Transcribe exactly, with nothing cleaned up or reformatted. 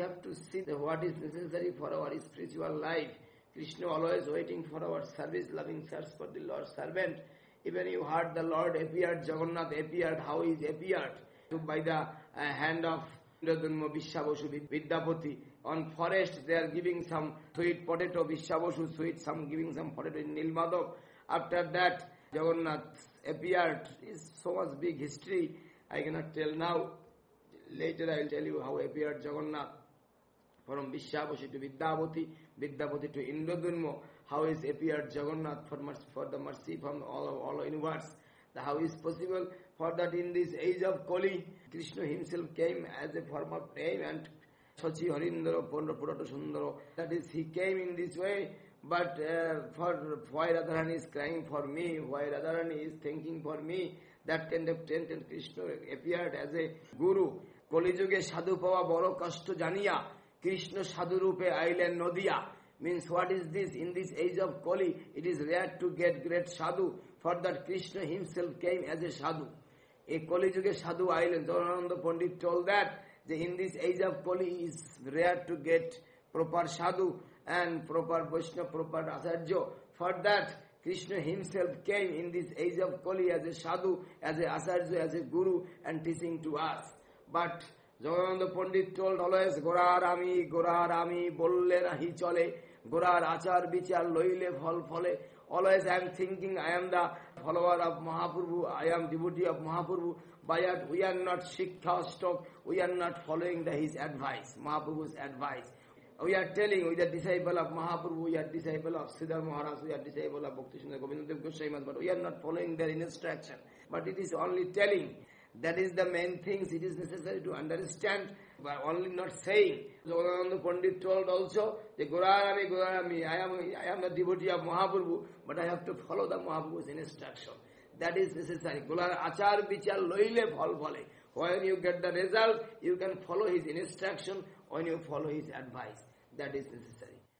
have to see that what is necessary for our spiritual life. Krishna always waiting for our service, loving search for the Lord's servant. Even you heard the Lord appeared, Jagannath appeared, how he appeared? By the uh, hand of Indradunma Vishwabasu Vidyapati. On forest they are giving some sweet potato, Vishwabasu sweet, some giving some potato in Nilmadhav. After that, Jagannath appeared. It's so much big history, I cannot tell now. Later I will tell you how appeared Jagannath. From Vishwabasu to Vidyapati, Vidyapati to Indradunma, how is appeared Jagannath for, mercy, for the mercy from all of all universe. The how is possible for that in this age of Kali, Krishna himself came as a form of name and Sachi Harindra Pondra Purato Sundaro. That is, he came in this way, but uh, for why Radharani is crying for me, why Radharani is thinking for me, that kind of tent and Krishna appeared as a guru. Kali Juge Sadhu Pava Boro Kasto Janiya, Krishna Sadhu Rupe Ailen Nodiya. Means what is this? In this age of Kali, it is rare to get great sadhu. For that Krishna himself came as a sadhu. A Kali Yuga sadhu island. Jagannath Pandit told that, that in this age of Kali is rare to get proper sadhu and proper Vaishnava, proper Acharya. For that Krishna himself came in this age of Kali as a sadhu, as a Acharya, as a guru and teaching to us. But Jagannath Pandit told always, Gorar Ami, Gorar Ami, Bolle Rahi Chole, Gorar Achar Bichar Loile Phal Phale. Always I am thinking I am the follower of Mahaprabhu, I am devotee of Mahaprabhu, but we are not Shiksha stock, we are not following the, his advice, Mahaprabhu's advice. We are telling we are disciple of Mahaprabhu, we are disciple of Siddhar Maharaj, we are disciple of Bhakti Sundar Govindadev Goswami, but we are not following their instruction. But it is only telling. That is the main things it is necessary to understand, but only not saying. Jagannath Pandit told also, the Gurarami, Gurarami, I am, I am the devotee of Mahaprabhu, but I have to follow the Mahaprabhu's instruction. That is necessary. Gular Achar Bichar Loile Phal Phale. When you get the result, you can follow his instruction, when you follow his advice. That is necessary.